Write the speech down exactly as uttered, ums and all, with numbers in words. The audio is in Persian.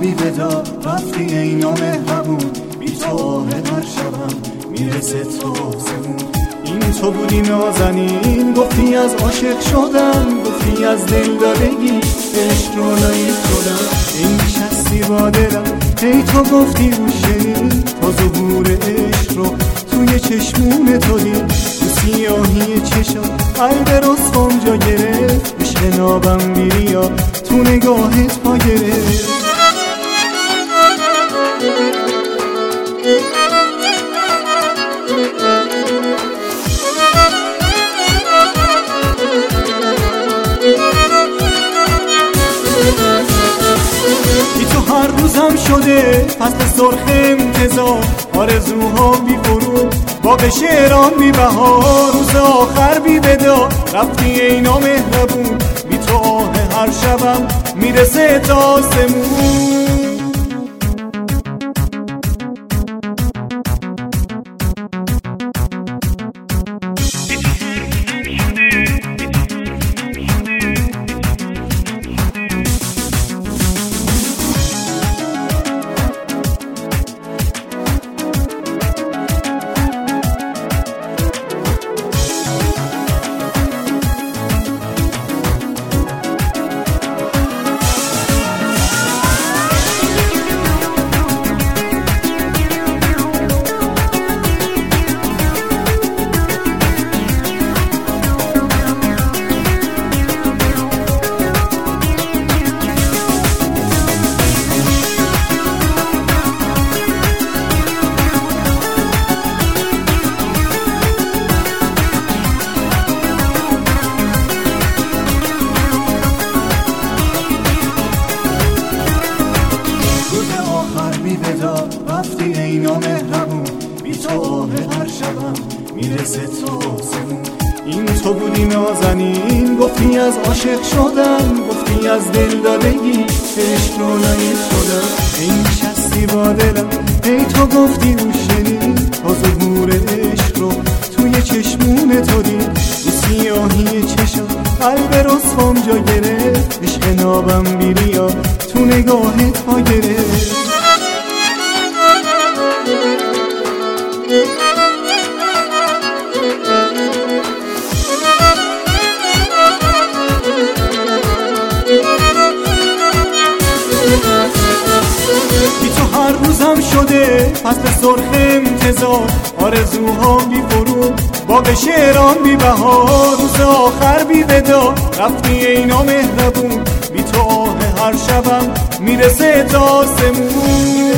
بی ودا رفتی ای نامهربون، بی تو آه هر شبم میرسه تا آسمون. این تو بودی نازنین، گفتی از عاشق شدم، گفتی از دل دادگی عشق رو لایق شدم. این نشستی با دلم ای تو گفتی و شنید، تا ظهور عشق رو توی چشمون تو دید. تو سیاهی چشم قلب رسوام جا گرفت، عشق نابم بیریا تو نگاهت پا گرفت. بی تو هر روزم شده فصل سرخ انتظار، آرزوها بی فرود باغ شعران بی بهار. روز آخر بی ودا رفتی ای نامهربون، بی تو آه هر شبم میرسه تا آسمون. رفتی ای نامهربون، بی تو آه هر شبم میرسه تا آسمون. این تو بودی نازنین، گفتی از عاشق شدم، گفتی از دل دادگی عشق رو لایق شدم. ای نشستی با دلم ای تو گفتی و شنید، تا ظهور عشق رو توی چشمون تو دید. تو سیاهی چشم قلب رسوام جا گرفت، عشق نابم بیریا تو نگاهت پا گرفت. بی تو هر روزم شده فصل سرخ انتظار، آرزوها بی فرود باغ شعران بی بهار. روز آخر بی ودا رفتی ای نامهربون، بی تو آه هر شبم میرسه تا آسمون.